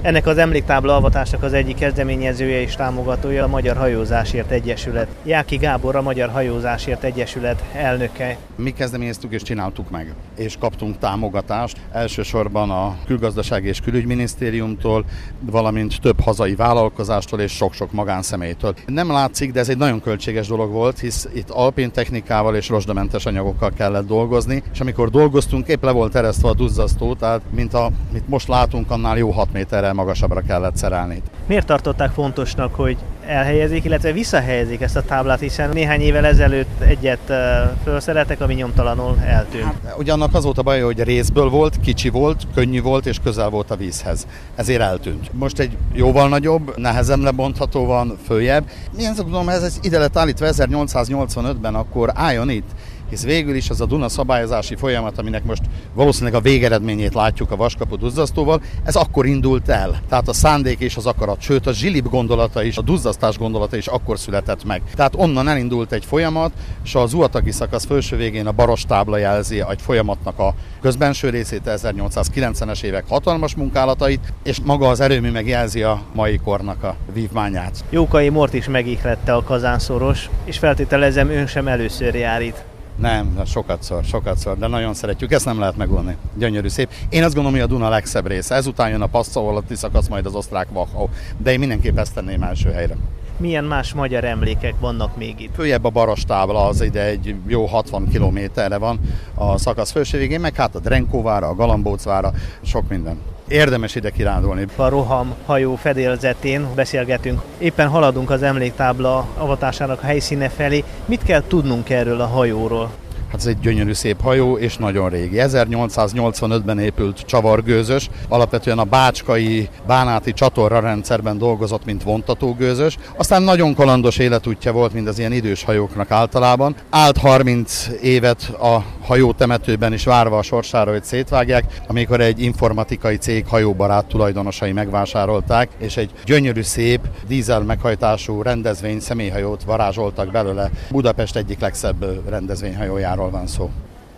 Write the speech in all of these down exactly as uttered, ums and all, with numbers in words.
Ennek az emléktábla avatásnak az egyik kezdeményezője és támogatója a Magyar Hajózásért Egyesület. Jáki Gábor, a Magyar Hajózásért Egyesület elnöke. Mi kezdeményeztük és csináltuk meg, és kaptunk támogatást, elsősorban a Külgazdasági és Külügyminisztériumtól, valamint több hazai vállalkozástól és sok-sok magánszemélytől. Nem látszik, de ez egy nagyon költséges dolog volt, hisz itt alpin technikával és rozsdamentes anyagokkal kellett dolgozni, és amikor dolgoztunk, épp le volt eresztve a duzzasztó, tehát mint amit most látunk, annál jó hat méterrel magasabbra kellett szerelni. Miért tartották fontosnak, hogy elhelyezik, illetve visszahelyezik ezt a táblát, hiszen néhány évvel ezelőtt egyet felszereltek, ami nyomtalanul eltűnt. Hát, ugyannak az volt a baj, hogy részből volt, kicsi volt, könnyű volt és közel volt a vízhez. Ezért eltűnt. Most egy jóval nagyobb, nehezen lebontható van följebb. Én tudom, ez ide lett állítva ezernyolcszáznyolcvanötben, akkor álljon itt. Hisz végül is az a Duna szabályozási folyamat, aminek most valószínűleg a végeredményét látjuk a Vaskapu duzzasztóval, ez akkor indult el. Tehát a szándék és az akarat, sőt a zsilip gondolata is, a duzzasztás gondolata is akkor született meg. Tehát onnan elindult egy folyamat, és az Uataki szakasz felső végén a baros tábla jelzi egy folyamatnak a közbenső részét, ezernyolcszázkilencvenes évek hatalmas munkálatait, és maga az erőmű meg jelzi a mai kornak a vívmányát. Jókai Mort is megihlette a kazánszoros, és feltételezem, ön sem először jár itt. Nem, sokatszor, sokatszor, de nagyon szeretjük, ezt nem lehet megunni. Gyönyörű, szép. Én azt gondolom, hogy a Duna legszebb része. Ezután jön a Passau alatti szakasz, majd az osztrák Wachau, de én mindenképp ezt tenném első helyre. Milyen más magyar emlékek vannak még itt? Följebb a Barostábla, az ide egy jó hatvan kilométerre van a szakasz felső végén, meg hát a Drenkóvára, a Galambócvára, sok minden. Érdemes ide kirándulni. A Roham hajó fedélzetén beszélgetünk. Éppen haladunk az emléktábla avatásának a helyszíne felé. Mit kell tudnunk erről a hajóról? Hát ez egy gyönyörű szép hajó, és nagyon régi. ezernyolcszáznyolcvanötben épült csavargőzös, alapvetően a bácskai bánáti csatorra rendszerben dolgozott, mint vontatógőzös. Aztán nagyon kalandos életútja volt, mint az ilyen idős hajóknak általában. Állt harminc évet a hajótemetőben is várva a sorsára, hogy szétvágják, amikor egy informatikai cég hajóbarát tulajdonosai megvásárolták, és egy gyönyörű szép dízel meghajtású rendezvény személyhajót varázsoltak belőle. Budapest egyik legszebb rendezvényhajójáról van szó.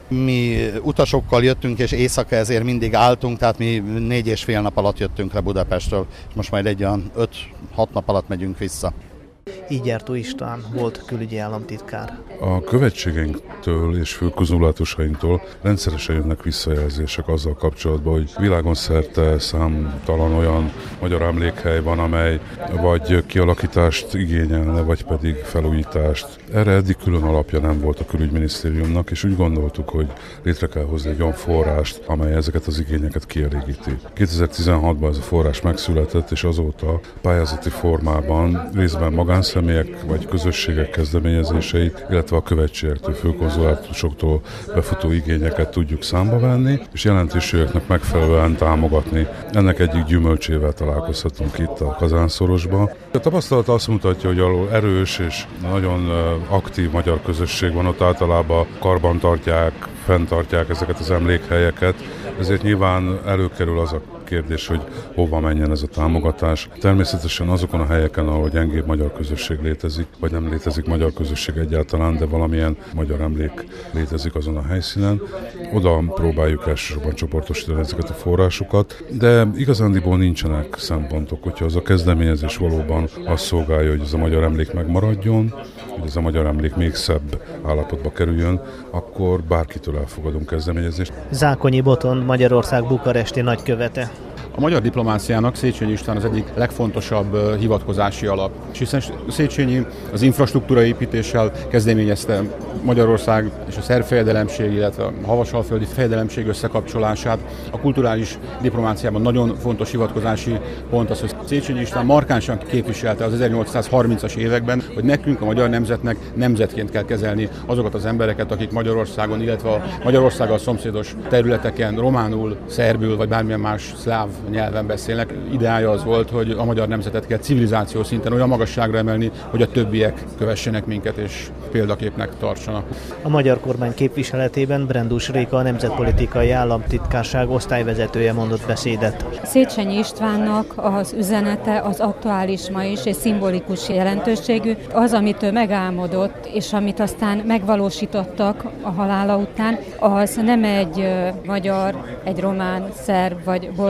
Mi utasokkal jöttünk, és éjszaka ezért mindig álltunk, tehát mi négy és fél nap alatt jöttünk le Budapestről, és most majd egy olyan öt-hat nap alatt megyünk vissza. Ígyártó István volt külügyi államtitkár. A követségeinktől és főközonulatusainktól rendszeresen jönnek visszajelzések azzal kapcsolatban, hogy világon szerte számtalan olyan magyar emlékhely van, amely vagy kialakítást igényelne, vagy pedig felújítást. Erre eddig külön alapja nem volt a külügyminisztériumnak, és úgy gondoltuk, hogy létre kell hozni egy olyan forrást, amely ezeket az igényeket kielégíti. kétezer-tizenhatban ez a forrás megszületett, és azóta pályázati formában részben magánszemélyek vagy közösségek kezdeményezéseit, illetve a követségektől, főkonzulátusoktól befutó igényeket tudjuk számba venni, és jelentőségeknek megfelelően támogatni. Ennek egyik gyümölcsével találkozhatunk itt a Kazánszorosban. A tapasztalat azt mutatja, hogy ahol erős és nagyon aktív magyar közösség van, ott általában karbantartják, fenntartják ezeket az emlékhelyeket, ezért nyilván előkerül az a kérdés, hogy hova menjen ez a támogatás. Természetesen azokon a helyeken, ahol gyengébb magyar közösség létezik, vagy nem létezik magyar közösség egyáltalán, de valamilyen magyar emlék létezik azon a helyszínen, oda próbáljuk elsősorban csoportosítani ezeket a forrásokat, de igazándiból nincsenek szempontok, hogyha az a kezdeményezés valóban azt szolgálja, hogy ez a magyar emlék megmaradjon, hogy ez a magyar emlék még szebb állapotba kerüljön, akkor bárkitől elfogadunk kezdeményezést. Zákonyi Botond, Magyarország bukaresti nagykövete. A magyar diplomáciának Széchenyi István az egyik legfontosabb hivatkozási alap. És hiszen Széchenyi az infrastruktúra építéssel kezdeményezte Magyarország és a szerb fejedelemség, illetve a havasalföldi fejedelemség összekapcsolását. A kulturális diplomáciában nagyon fontos hivatkozási pont az, hogy Széchenyi István markánsan képviselte az ezernyolcszázharmincas években, hogy nekünk, a magyar nemzetnek nemzetként kell kezelni azokat az embereket, akik Magyarországon, illetve a Magyarországgal szomszédos területeken románul, szerbül vagy bármilyen más szláv nyelven beszélnek. Ideája az volt, hogy a magyar nemzetet kell civilizáció szinten olyan magasságra emelni, hogy a többiek kövessenek minket és példaképnek tartsanak. A magyar kormány képviseletében Brendus Réka, a Nemzetpolitikai Államtitkárság osztályvezetője mondott beszédet. Széchenyi Istvánnak az üzenete az aktuális ma is, és szimbolikus jelentőségű. Az, amit ő megálmodott, és amit aztán megvalósítottak a halála után, az nem egy magyar, egy román, szerb vagy bolgár ügy,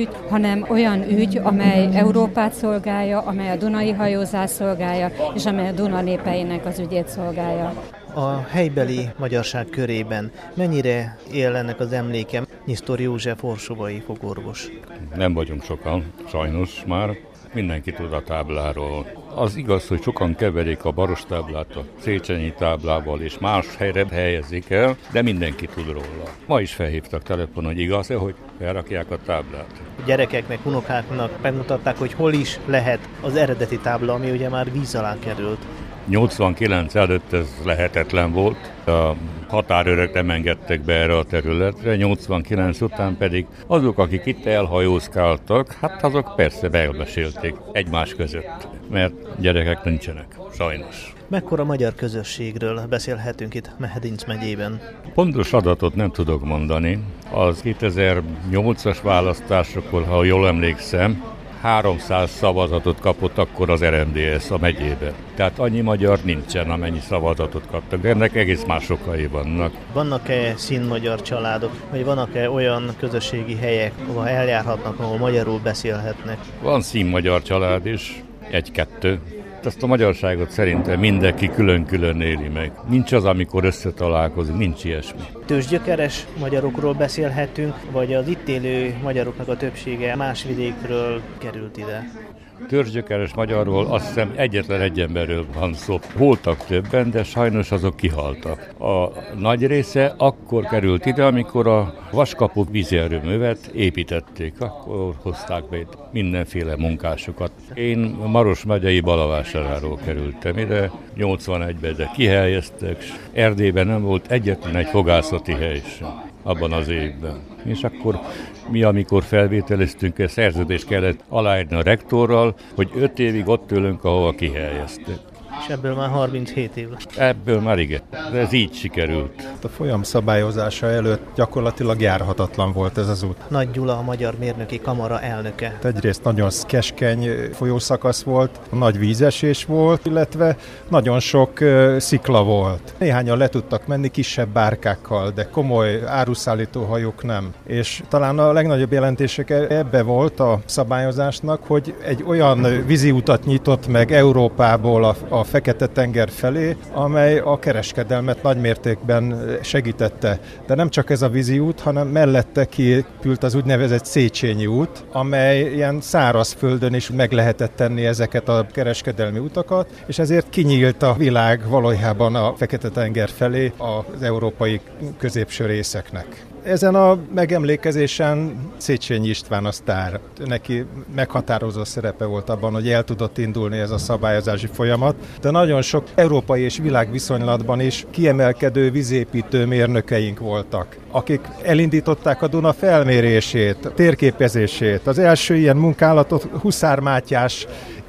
ügy, hanem olyan ügy, amely Európát szolgálja, amely a dunai hajózás szolgálja, és amely a Duna népeinek az ügyét szolgálja. A helybeli magyarság körében mennyire él ennek az emléke? Nyisztor József orsobai fogorvos. Nem vagyunk sokan, sajnos már. Mindenki tud a tábláról. Az igaz, hogy sokan keverik a Baros táblát a Széchenyi táblával, és más helyre helyezik el, de mindenki tud róla. Ma is felhívtak telefonon, hogy igaz-e, hogy felrakják a táblát. A gyerekeknek, unokáknak megmutatták, hogy hol is lehet az eredeti tábla, ami ugye már víz alá került. nyolcvankilenc előtt ez lehetetlen volt. A határőrök nem engedtek be erre a területre, nyolcvankilenc után pedig azok, akik itt elhajózkáltak, hát azok persze elmesélték egymás között, mert gyerekek nincsenek, sajnos. Mekkora magyar közösségről beszélhetünk itt Mehedinc megyében? Pontos adatot nem tudok mondani. Az kétezer-nyolcas választásokor, ha jól emlékszem, háromszáz szavazatot kapott akkor az er em dé es a megyében. Tehát annyi magyar nincsen, amennyi szavazatot kaptak, de ennek egész más okai vannak. Vannak-e színmagyar családok, vagy vannak-e olyan közösségi helyek, ahol eljárhatnak, ahol magyarul beszélhetnek? Van színmagyar család is, egy-kettő. Ezt a magyarságot szerintem mindenki külön-külön éli meg. Nincs az, amikor összetalálkozik, nincs ilyesmi. Tőzsgyökeres magyarokról beszélhetünk, vagy az itt élő magyaroknak a többsége más vidékről került ide? Törzsgyökeres magyarról azt hiszem egyetlen egy emberről van szó. Voltak többen, de sajnos azok kihaltak. A nagy része akkor került ide, amikor a Vaskapu vízierőművet építették. Akkor hozták be mindenféle munkásokat. Én Maros megyei Balavásáráról kerültem ide, nyolcvanegyben, de kihelyeztek, és Erdélyben nem volt egyetlen egy fogászati hely sem abban az évben. És akkor mi, amikor felvételeztünk, egy szerződést kellett aláírni a rektorral, hogy öt évig ott ülünk, ahova kihelyeztek. És ebből már harminchét év lesz. Ebből már igen, de ez így sikerült. A folyam szabályozása előtt gyakorlatilag járhatatlan volt ez az út. Nagy Gyula, a Magyar Mérnöki Kamara elnöke. Egyrészt nagyon keskeny folyószakasz volt, nagy vízesés volt, illetve nagyon sok uh, szikla volt. Néhányan le tudtak menni kisebb bárkákkal, de komoly áruszállító hajók nem. És talán a legnagyobb jelentések ebbe volt a szabályozásnak, hogy egy olyan vízi utat nyitott meg Európából a, a Fekete-tenger felé, amely a kereskedelmet nagymértékben segítette. De nem csak ez a vízi út, hanem mellette kiépült az úgynevezett Széchenyi út, amely ilyen szárazföldön is meg lehetett tenni ezeket a kereskedelmi utakat, és ezért kinyílt a világ valójában a Fekete-tenger felé az európai középső részeknek. Ezen a megemlékezésen Széchenyi István a sztár. Neki meghatározó szerepe volt abban, hogy el tudott indulni ez a szabályozási folyamat, de nagyon sok európai és világviszonylatban is kiemelkedő vízépítő mérnökeink voltak, akik elindították a Duna felmérését, térképezését. Az első ilyen munkálatot Huszár Mátyás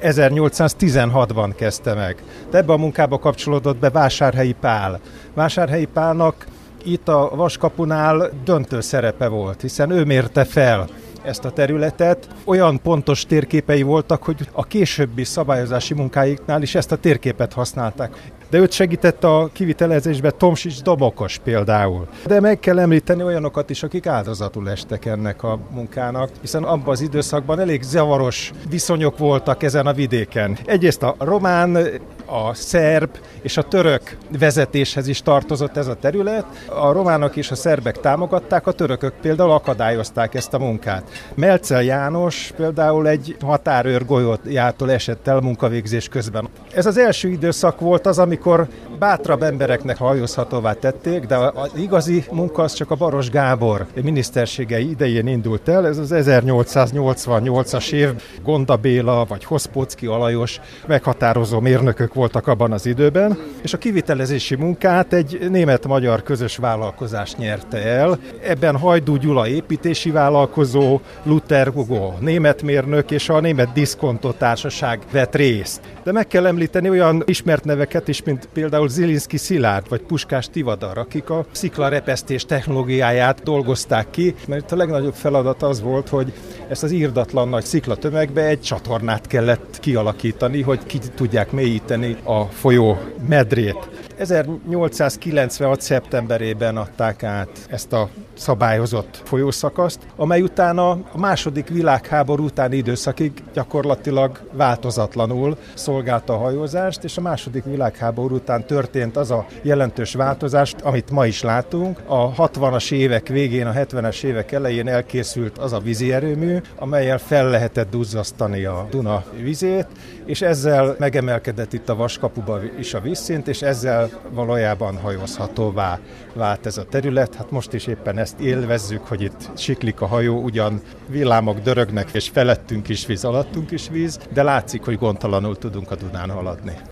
ezernyolcszáztizenhatban kezdte meg. De ebbe a munkába kapcsolódott be Vásárhelyi Pál. Vásárhelyi Pálnak itt a Vaskapunál döntő szerepe volt, hiszen ő mérte fel ezt a területet. Olyan pontos térképei voltak, hogy a későbbi szabályozási munkáiknál is ezt a térképet használták. De őt segített a kivitelezésbe Tomsics Domokos például. De meg kell említeni olyanokat is, akik áldozatul estek ennek a munkának, hiszen abban az időszakban elég zavaros viszonyok voltak ezen a vidéken. Egyrészt a román, a szerb és a török vezetéshez is tartozott ez a terület. A románok és a szerbek támogatták, a törökök például akadályozták ezt a munkát. Melcel János például egy határőr golyójától esett el munkavégzés közben. Ez az első időszak volt az, amikor bátrabb embereknek hajózhatóvá tették, de az igazi munka az csak a Baros Gábor miniszterségei idején indult el. Ez az ezernyolcszáznyolcvannyolcas év. Gonda Béla vagy Hoszpóczky Alajos meghatározó mérnökök voltak abban az időben, és a kivitelezési munkát egy német-magyar közös vállalkozás nyerte el. Ebben Hajdú Gyula építési vállalkozó, Luther Hugo német mérnök és a Német Diszkontó Társaság vett részt. De meg kell említeni olyan ismert neveket is, mint például Zilinszky Szilárd vagy Puskás Tivadar, akik a sziklarepesztés technológiáját dolgozták ki, mert a legnagyobb feladat az volt, hogy ezt az irdatlan nagy sziklatömegbe egy csatornát kellett kialakítani, hogy ki tudják mélyíteni a folyó medrét. ezernyolcszázkilencvenhat. szeptemberében adták át ezt a szabályozott folyószakaszt, amely utána a második világháború utáni időszakig gyakorlatilag változatlanul szolgálta a hajózást, és a második világháború után történt az a jelentős változás, amit ma is látunk. A hatvanas évek végén, a hetvenes évek elején elkészült az a vízi erőmű, amellyel fel lehetett duzzasztani a Duna vizét, és ezzel megemelkedett itt a Vaskapuba is a vízszint, és ezzel valójában hajózhatóvá vált ez a terület. Hát most is éppen ezt élvezzük, hogy itt siklik a hajó, ugyan villámok dörögnek, és felettünk is víz, alattunk is víz, de látszik, hogy gondtalanul tudunk a Dunán haladni.